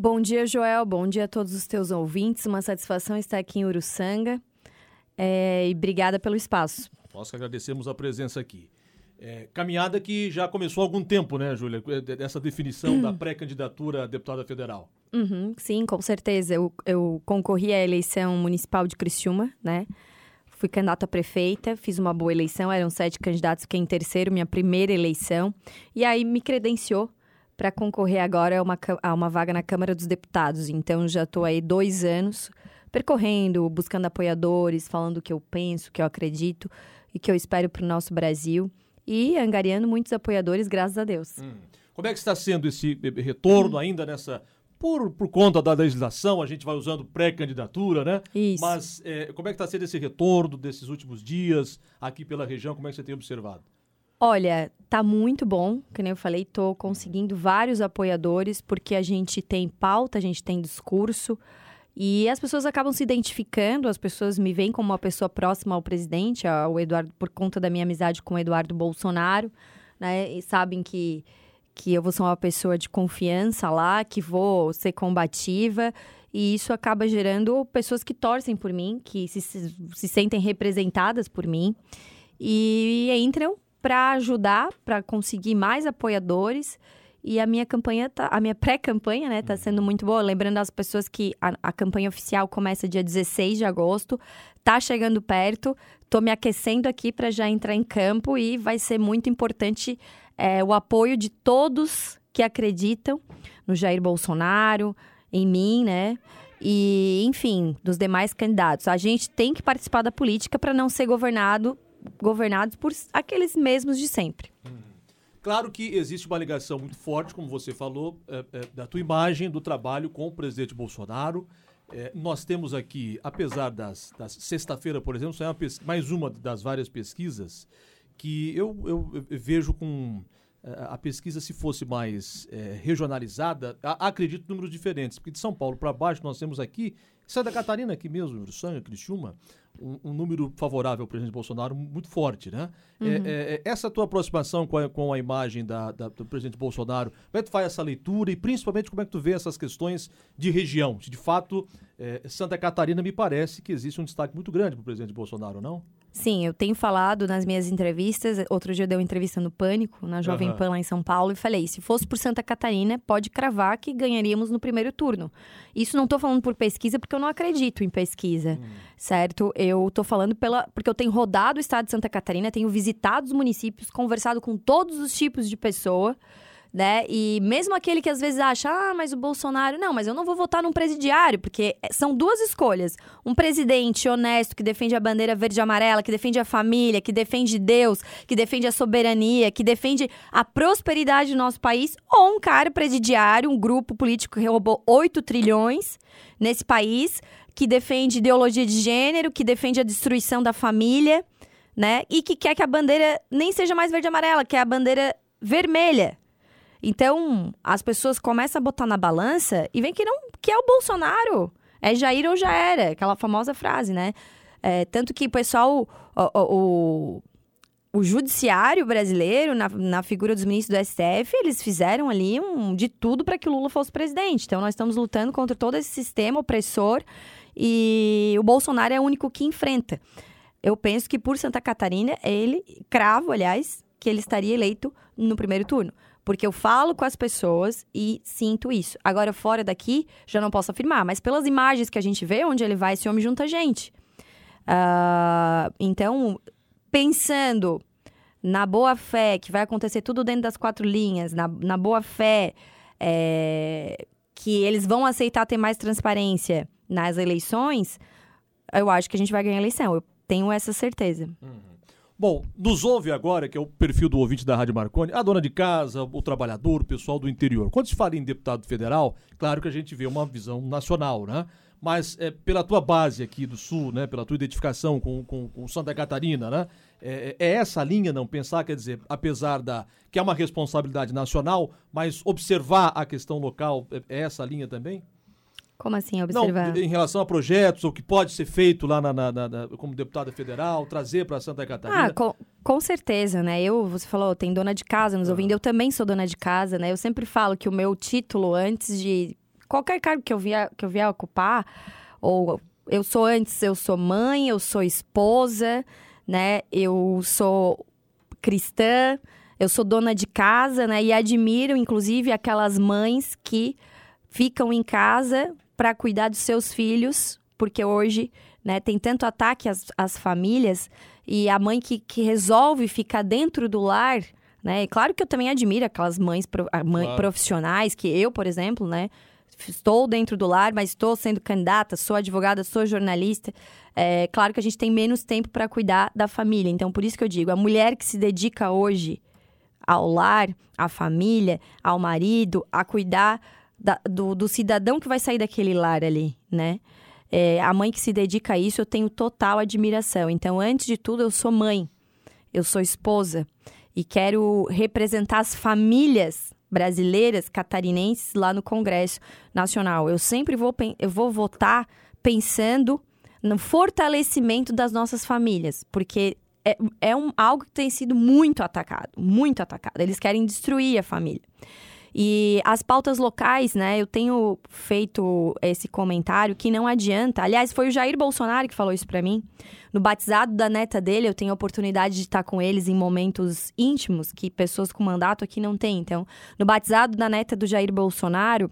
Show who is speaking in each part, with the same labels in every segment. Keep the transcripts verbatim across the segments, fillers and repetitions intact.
Speaker 1: Bom dia, Joel. Bom dia a todos os teus ouvintes. Uma satisfação estar aqui em Uruçanga. É, e obrigada pelo espaço.
Speaker 2: Nós que agradecemos a presença aqui. É, caminhada que já começou há algum tempo, né, Júlia? Essa definição da pré-candidatura a deputada federal.
Speaker 1: Uhum, sim, com certeza. Eu, eu concorri à eleição municipal de Criciúma, né? Fui candidata a prefeita, fiz uma boa eleição, eram sete candidatos, fiquei em terceiro, minha primeira eleição. E aí me credenciou para concorrer agora a uma, a uma vaga na Câmara dos Deputados. Então, já estou aí dois anos percorrendo, buscando apoiadores, falando o que eu penso, o que eu acredito e que eu espero para o nosso Brasil. E angariando muitos apoiadores, graças a Deus.
Speaker 2: Hum. Como é que está sendo esse retorno hum. ainda nessa... Por, por conta da legislação, a gente vai usando pré-candidatura, né?
Speaker 1: Isso.
Speaker 2: Mas é, como é que está sendo esse retorno desses últimos dias aqui pela região? Como é que você tem observado?
Speaker 1: Olha, tá muito bom, que nem eu falei, tô conseguindo vários apoiadores, porque a gente tem pauta, a gente tem discurso, e as pessoas acabam se identificando, as pessoas me veem como uma pessoa próxima ao presidente, ao Eduardo, por conta da minha amizade com o Eduardo Bolsonaro, né? E sabem que, que eu vou ser uma pessoa de confiança lá, que vou ser combativa, e isso acaba gerando pessoas que torcem por mim, que se, se, se sentem representadas por mim, e entram para ajudar, para conseguir mais apoiadores. E a minha campanha, tá, a minha pré-campanha, né, tá sendo muito boa. Lembrando as pessoas que a, a campanha oficial começa dia dezesseis de agosto. Tá chegando perto. Tô me aquecendo aqui para já entrar em campo. E vai ser muito importante é, o apoio de todos que acreditam no Jair Bolsonaro, em mim, né? E, enfim, dos demais candidatos. A gente tem que participar da política para não ser governado governados por aqueles mesmos de sempre.
Speaker 2: Hum. Claro que existe uma ligação muito forte, como você falou, é, é, da tua imagem, do trabalho com o presidente Bolsonaro. É, nós temos aqui, apesar das, das sexta-feira, por exemplo, é uma pesqu... mais uma das várias pesquisas que eu, eu, eu vejo com a pesquisa, se fosse mais é, regionalizada, a, acredito em números diferentes, porque de São Paulo para baixo nós temos aqui, Santa Catarina aqui mesmo, Uruçanga, Criciúma, um, um número favorável ao presidente Bolsonaro muito forte, né? Uhum. É, é, essa tua aproximação com a, com a imagem da, da, do presidente Bolsonaro, como é que tu faz essa leitura e principalmente como é que tu vê essas questões de região? De fato, é, Santa Catarina me parece que existe um destaque muito grande para o presidente Bolsonaro, não?
Speaker 1: Sim, eu tenho falado nas minhas entrevistas, outro dia eu dei uma entrevista no Pânico, na Jovem uhum. Pan lá em São Paulo, e falei, se fosse por Santa Catarina, pode cravar que ganharíamos no primeiro turno. Isso não tô falando por pesquisa, porque eu não acredito em pesquisa, hum. certo? Eu tô falando pela, porque eu tenho rodado o estado de Santa Catarina, tenho visitado os municípios, conversado com todos os tipos de pessoa, né? E mesmo aquele que às vezes acha, ah, mas o Bolsonaro... Não, mas eu não vou votar num presidiário, porque são duas escolhas. Um presidente honesto, que defende a bandeira verde e amarela, que defende a família, que defende Deus, que defende a soberania, que defende a prosperidade do nosso país, ou um cara presidiário, um grupo político que roubou oito trilhões nesse país, que defende ideologia de gênero, que defende a destruição da família, né? E que quer que a bandeira nem seja mais verde e amarela, que é a bandeira vermelha. Então, as pessoas começam a botar na balança e vem que não, que é o Bolsonaro. É Jair ou já era, aquela famosa frase, né? É, tanto que o pessoal, o, o, o judiciário brasileiro, na, na figura dos ministros do S T F, eles fizeram ali um, de tudo para que o Lula fosse presidente. Então, nós estamos lutando contra todo esse sistema opressor e o Bolsonaro é o único que enfrenta. Eu penso que por Santa Catarina, ele, cravo, aliás, que ele estaria eleito no primeiro turno. Porque eu falo com as pessoas e sinto isso. Agora, fora daqui, já não posso afirmar. Mas pelas imagens que a gente vê, onde ele vai, esse homem junta gente. Uh, então, pensando na boa-fé, que vai acontecer tudo dentro das quatro linhas, na, na boa-fé, é, que eles vão aceitar ter mais transparência nas eleições, eu acho que a gente vai ganhar a eleição. Eu tenho essa certeza.
Speaker 2: Uhum. Bom, nos ouve agora, que é o perfil do ouvinte da Rádio Marconi, a dona de casa, o trabalhador, o pessoal do interior. Quando se fala em deputado federal, claro que a gente vê uma visão nacional, né? Mas é, pela tua base aqui do Sul, né? Pela tua identificação com, com, com Santa Catarina, né? É, é essa a linha, não pensar, quer dizer, apesar da que é uma responsabilidade nacional, mas observar a questão local, é, é essa a linha também?
Speaker 1: Como assim, observar?
Speaker 2: Não, em relação a projetos, o que pode ser feito lá na, na, na, na, como deputada federal, trazer para Santa Catarina?
Speaker 1: Ah, com, com certeza, né? Eu, você falou, tem dona de casa nos ouvindo, eu também sou dona de casa, né? Eu sempre falo que o meu título, antes de qualquer cargo que eu vier, que eu vier ocupar, ou eu sou antes, eu sou mãe, eu sou esposa, né? Eu sou cristã, eu sou dona de casa, né? E admiro, inclusive, aquelas mães que ficam em casa para cuidar dos seus filhos, porque hoje, né, tem tanto ataque às, às famílias, e a mãe que, que resolve ficar dentro do lar, né? E claro que eu também admiro aquelas mães, mãe, claro. profissionais, que eu, por exemplo, né, estou dentro do lar, mas estou sendo candidata, sou advogada, sou jornalista. É claro que a gente tem menos tempo para cuidar da família. Então, por isso que eu digo, a mulher que se dedica hoje ao lar, à família, ao marido, a cuidar da, do, do cidadão que vai sair daquele lar ali, né? É, a mãe que se dedica a isso, eu tenho total admiração. Então, antes de tudo, eu sou mãe, eu sou esposa e quero representar as famílias brasileiras, catarinenses, lá no Congresso Nacional. Eu sempre vou, eu vou votar pensando no fortalecimento das nossas famílias, porque é, é um, algo que tem sido muito atacado, muito atacado. Eles querem destruir a família. E as pautas locais, né, eu tenho feito esse comentário que não adianta. Aliás, foi o Jair Bolsonaro que falou isso pra mim. No batizado da neta dele, eu tenho a oportunidade de estar com eles em momentos íntimos que pessoas com mandato aqui não têm. Então, no batizado da neta do Jair Bolsonaro,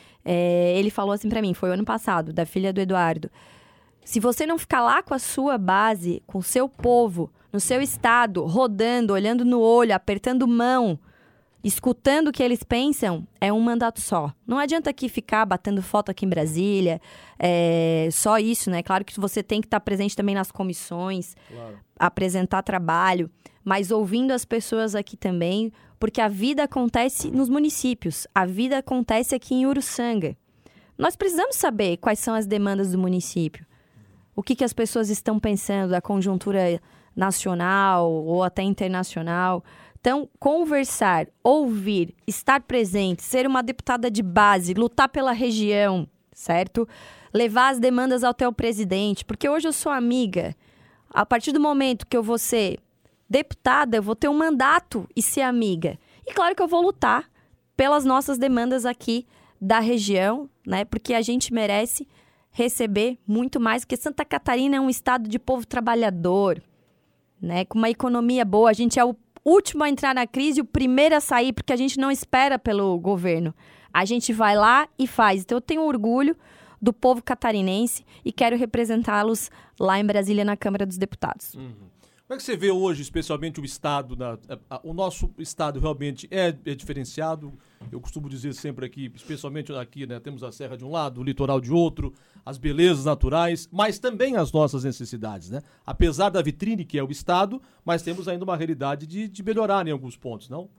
Speaker 1: é, ele falou assim pra mim, foi o ano passado, da filha do Eduardo. Se você não ficar lá com a sua base, com o seu povo, no seu estado, rodando, olhando no olho, apertando mão, escutando o que eles pensam, é um mandato só. Não adianta aqui ficar batendo foto aqui em Brasília, é só isso, né? Claro que você tem que estar presente também nas comissões, claro. Apresentar trabalho, mas ouvindo as pessoas aqui também, porque a vida acontece nos municípios, a vida acontece aqui em Uruçanga. Nós precisamos saber quais são as demandas do município, o que, que as pessoas estão pensando da conjuntura nacional ou até internacional. Então, conversar, ouvir, estar presente, ser uma deputada de base, lutar pela região, certo? Levar as demandas até o presidente, porque hoje eu sou amiga. A partir do momento que eu vou ser deputada, eu vou ter um mandato e ser amiga. E claro que eu vou lutar pelas nossas demandas aqui da região, né? Porque a gente merece receber muito mais, porque Santa Catarina é um estado de povo trabalhador, né? Com uma economia boa, a gente é o último a entrar na crise e o primeiro a sair, porque a gente não espera pelo governo. A gente vai lá e faz. Então, eu tenho orgulho do povo catarinense e quero representá-los lá em Brasília, na Câmara dos Deputados.
Speaker 2: Uhum. Como é que você vê hoje, especialmente o Estado, na, a, a, o nosso Estado realmente é, é diferenciado? Eu costumo dizer sempre aqui, especialmente aqui, né, temos a serra de um lado, o litoral de outro, as belezas naturais, mas também as nossas necessidades, né? Apesar da vitrine que é o Estado, mas temos ainda uma realidade de, de melhorar em alguns pontos, não?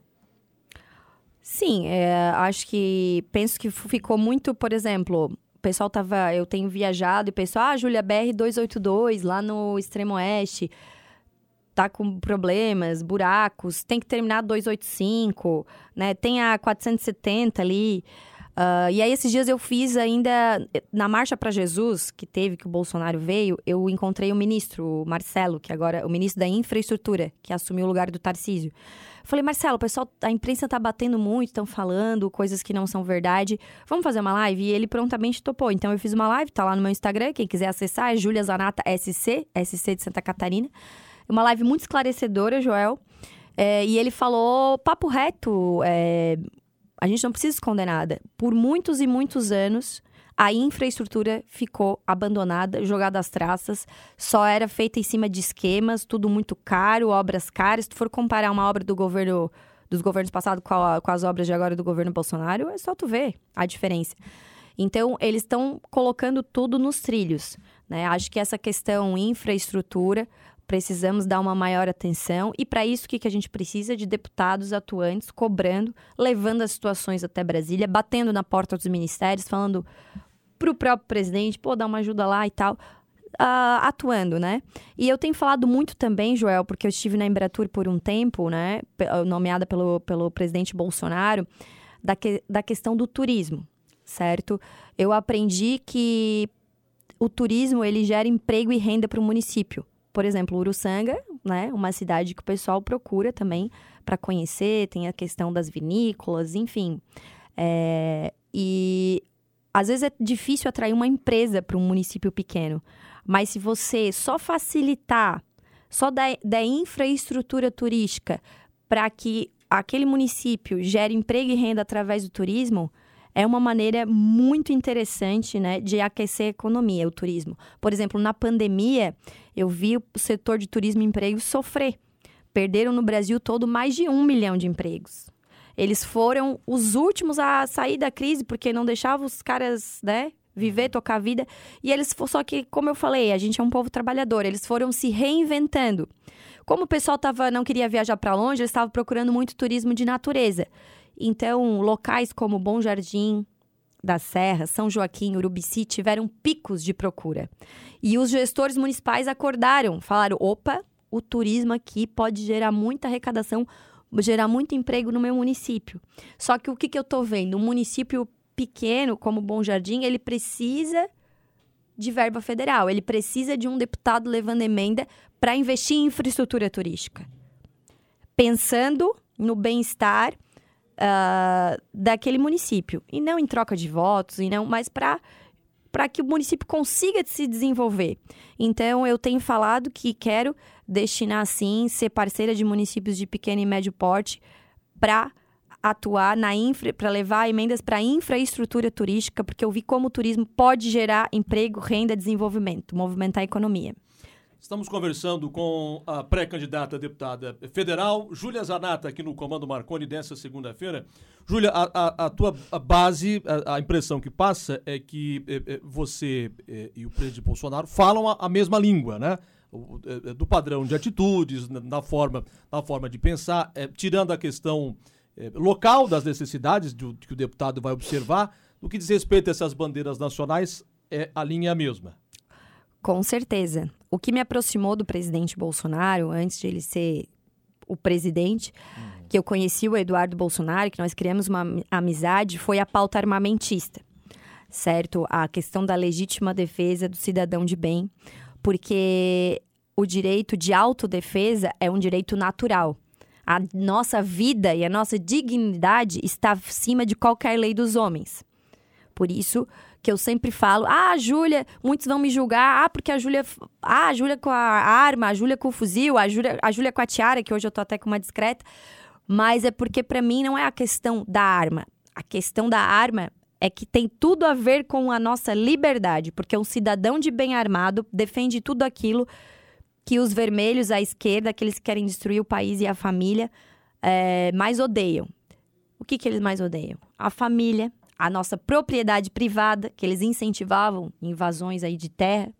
Speaker 1: Sim, é, acho que, penso que ficou muito, por exemplo, o pessoal tava, eu tenho viajado e o pessoal, ah, Júlia, B R duzentos e oitenta e dois, lá no extremo oeste, tá com problemas, buracos, tem que terminar duzentos e oitenta e cinco, né? Tem a quatrocentos e setenta ali. Uh, e aí, esses dias eu fiz ainda, na Marcha para Jesus, que teve, que o Bolsonaro veio, eu encontrei o ministro, o Marcelo, que agora é o ministro da Infraestrutura, que assumiu o lugar do Tarcísio. Falei, Marcelo, o pessoal, a imprensa tá batendo muito, estão falando coisas que não são verdade. Vamos fazer uma live? E ele prontamente topou. Então, eu fiz uma live, tá lá no meu Instagram, quem quiser acessar, é Júlia Zanata S C, S C de Santa Catarina. Uma live muito esclarecedora, Joel. É, e ele falou, papo reto, é, a gente não precisa esconder nada. Por muitos e muitos anos, a infraestrutura ficou abandonada, jogada às traças. Só era feita em cima de esquemas, tudo muito caro, obras caras. Se tu for comparar uma obra do governo, dos governos passados com, a, com as obras de agora do governo Bolsonaro, é só tu ver a diferença. Então, eles estão colocando tudo nos trilhos, né? Acho que essa questão infraestrutura, precisamos dar uma maior atenção e, para isso, o que, que a gente precisa? De deputados atuantes, cobrando, levando as situações até Brasília, batendo na porta dos ministérios, falando para o próprio presidente, pô, dá uma ajuda lá e tal, uh, atuando, né? E eu tenho falado muito também, Joel, porque eu estive na Embratur por um tempo, né, nomeada pelo, pelo presidente Bolsonaro, da, que, da questão do turismo, certo? Eu aprendi que o turismo, ele gera emprego e renda para o município. Por exemplo, Uruçanga, né, uma cidade que o pessoal procura também para conhecer, tem a questão das vinícolas, enfim. É, e às vezes é difícil atrair uma empresa para um município pequeno, mas se você só facilitar, só dar, dar infraestrutura turística para que aquele município gere emprego e renda através do turismo, é uma maneira muito interessante, né, de aquecer a economia, o turismo. Por exemplo, na pandemia, eu vi o setor de turismo e emprego sofrer. Perderam no Brasil todo mais de um milhão de empregos. Eles foram os últimos a sair da crise, porque não deixavam os caras, né, viver, tocar a vida. E eles, só que, como eu falei, a gente é um povo trabalhador, eles foram se reinventando. Como o pessoal tava, não queria viajar para longe, eles estavam procurando muito turismo de natureza. Então, locais como Bom Jardim da Serra, São Joaquim, Urubici, tiveram picos de procura. E os gestores municipais acordaram, falaram, opa, o turismo aqui pode gerar muita arrecadação, gerar muito emprego no meu município. Só que o que, que eu tô vendo? Um município pequeno, como Bom Jardim, ele precisa de verba federal, ele precisa de um deputado levando emenda para investir em infraestrutura turística. Pensando no bem-estar Uh, daquele município. E não em troca de votos, e não, mas para para que o município consiga se desenvolver. Então, eu tenho falado que quero destinar, sim, ser parceira de municípios de pequeno e médio porte para atuar na infra, para levar emendas para a infraestrutura turística, porque eu vi como o turismo pode gerar emprego, renda, desenvolvimento, movimentar a economia.
Speaker 2: Estamos conversando com a pré-candidata a deputada federal, Júlia Zanata, aqui no Comando Marconi, dessa segunda-feira. Júlia, a, a, a tua a base, a, a impressão que passa é que é, é, você é, e o presidente Bolsonaro falam a, a mesma língua, né? O, é, do padrão de atitudes, na, na, forma, na forma de pensar, é, tirando a questão é, local das necessidades do, que o deputado vai observar. No que diz respeito a essas bandeiras nacionais, é, a linha é a mesma.
Speaker 1: Com certeza. O que me aproximou do presidente Bolsonaro, antes de ele ser o presidente, uhum. que eu conheci o Eduardo Bolsonaro, que nós criamos uma amizade, foi a pauta armamentista, certo? A questão da legítima defesa do cidadão de bem, porque o direito de autodefesa é um direito natural. A nossa vida e a nossa dignidade está acima de qualquer lei dos homens. Por isso que eu sempre falo, ah, a Júlia, muitos vão me julgar, ah, porque a Júlia, ah, a Júlia com a arma, a Júlia com o fuzil, a Júlia, a Júlia com a tiara, que hoje eu tô até com uma discreta, mas é porque para mim não é a questão da arma. A questão da arma é que tem tudo a ver com a nossa liberdade, porque um cidadão de bem armado defende tudo aquilo que os vermelhos, à esquerda, aqueles que querem destruir o país e a família, é, mais odeiam. O que que eles mais odeiam? A família, a nossa propriedade privada, que eles incentivavam invasões aí de terra,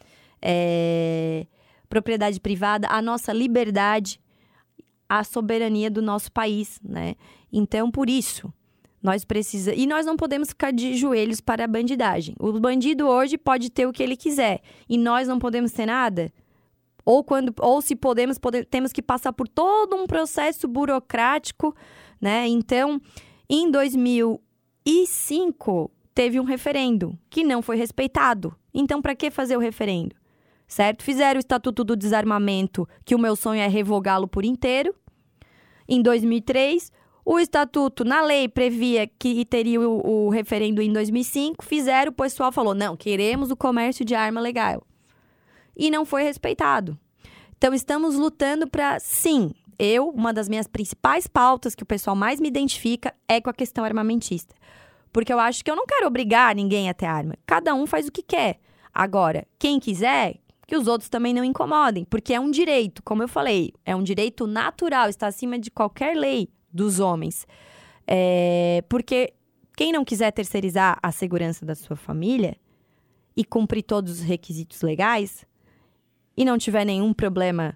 Speaker 1: é, propriedade privada, a nossa liberdade, a soberania do nosso país, né? Então, por isso, nós precisamos... E nós não podemos ficar de joelhos para a bandidagem. O bandido hoje pode ter o que ele quiser, e nós não podemos ter nada? Ou, quando, ou se podemos, pode, temos que passar por todo um processo burocrático, né? Então, em dois mil e cinco, teve um referendo que não foi respeitado. Então, para que fazer o referendo? Certo? Fizeram o Estatuto do Desarmamento, que o meu sonho é revogá-lo por inteiro. Em dois mil e três, o Estatuto, na lei, previa que teria o, o referendo em dois mil e cinco. Fizeram, o pessoal falou, não, queremos o comércio de arma legal. E não foi respeitado. Então, estamos lutando para, sim, eu, uma das minhas principais pautas, que o pessoal mais me identifica, é com a questão armamentista. Porque eu acho que eu não quero obrigar ninguém a ter arma. Cada um faz o que quer. Agora, quem quiser, que os outros também não incomodem. Porque é um direito, como eu falei, é um direito natural, está acima de qualquer lei dos homens. É, porque quem não quiser terceirizar a segurança da sua família e cumprir todos os requisitos legais e não tiver nenhum problema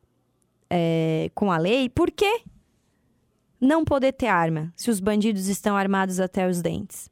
Speaker 1: é, com a lei, por que não poder ter arma se os bandidos estão armados até os dentes?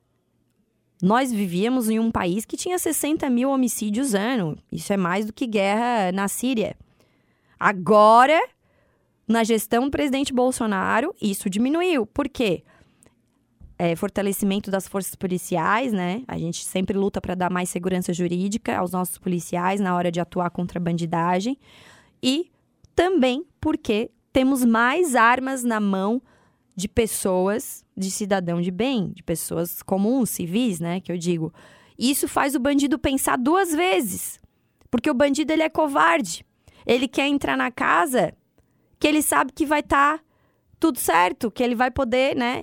Speaker 1: Nós vivíamos em um país que tinha sessenta mil homicídios ano. Isso é mais do que guerra na Síria. Agora, na gestão do presidente Bolsonaro, isso diminuiu. Por quê? É, fortalecimento das forças policiais, né? A gente sempre luta para dar mais segurança jurídica aos nossos policiais na hora de atuar contra a bandidagem. E também porque temos mais armas na mão de pessoas, de cidadão de bem, de pessoas comuns, civis, né, que eu digo. Isso faz o bandido pensar duas vezes, porque o bandido, ele é covarde. Ele quer entrar na casa que ele sabe que vai estar tá tudo certo, que ele vai poder, né,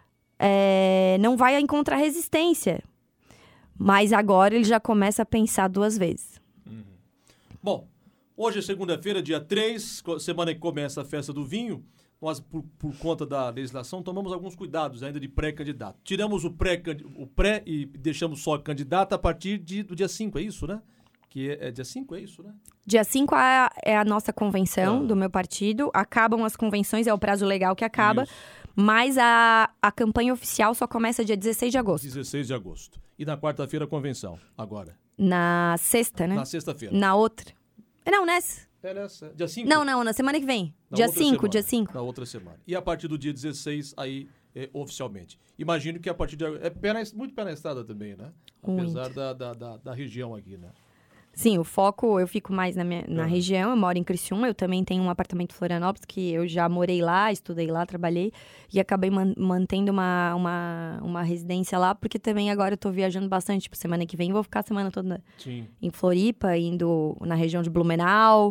Speaker 1: é, não vai encontrar resistência. Mas agora ele já começa a pensar duas vezes.
Speaker 2: Uhum. Bom, hoje é segunda-feira, dia três, semana que começa a festa do vinho. Nós, por, por conta da legislação, tomamos alguns cuidados ainda de pré-candidato. Tiramos o pré, o pré e deixamos só candidato a partir de, do dia cinco, é isso, né? Que é, é dia cinco, é isso, né?
Speaker 1: Dia cinco é, é a nossa convenção ah. do meu partido. Acabam as convenções, é o prazo legal que acaba. Isso. Mas a, a campanha oficial só começa dia dezesseis de agosto.
Speaker 2: dezesseis de agosto. E na quarta-feira a convenção, agora?
Speaker 1: Na sexta, né?
Speaker 2: Na sexta-feira.
Speaker 1: Na outra. Não, nessa.
Speaker 2: É nessa. Dia cinco?
Speaker 1: Não, não, na semana que vem. Na dia cinco, dia cinco.
Speaker 2: Na outra semana. E a partir do dia dezesseis, aí, é, oficialmente. Imagino que a partir de... É pé na, muito pé na estrada também, né? Apesar da, da, da, da região aqui, né?
Speaker 1: Sim, o foco, eu fico mais na, minha, na ah. região, eu moro em Criciúma, eu também tenho um apartamento em Florianópolis, que eu já morei lá, estudei lá, trabalhei, e acabei man, mantendo uma, uma, uma residência lá, porque também agora eu tô viajando bastante, tipo, semana que vem eu vou ficar a semana toda Sim. em Floripa, indo na região de Blumenau,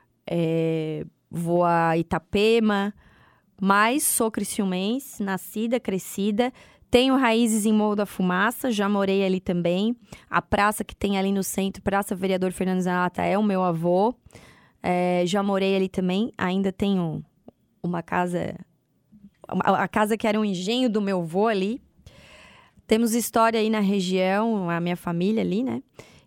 Speaker 1: é, vou a Itapema, mas sou criciumense, nascida, crescida. Tenho raízes em Morro da Fumaça, já morei ali também. A praça que tem ali no centro, Praça Vereador Fernando Zanata, é o meu avô. É, já morei ali também. Ainda tenho uma casa... A casa que era um engenho do meu avô ali. Temos história aí na região, a minha família ali, né?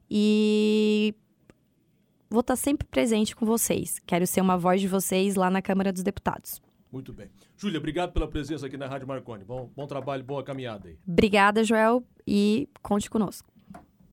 Speaker 1: E vou estar sempre presente com vocês. Quero ser uma voz de vocês lá na Câmara dos Deputados.
Speaker 2: Muito bem. Júlia, obrigado pela presença aqui na Rádio Marconi. Bom, bom trabalho, boa caminhada aí.
Speaker 1: Obrigada, Joel, e conte conosco.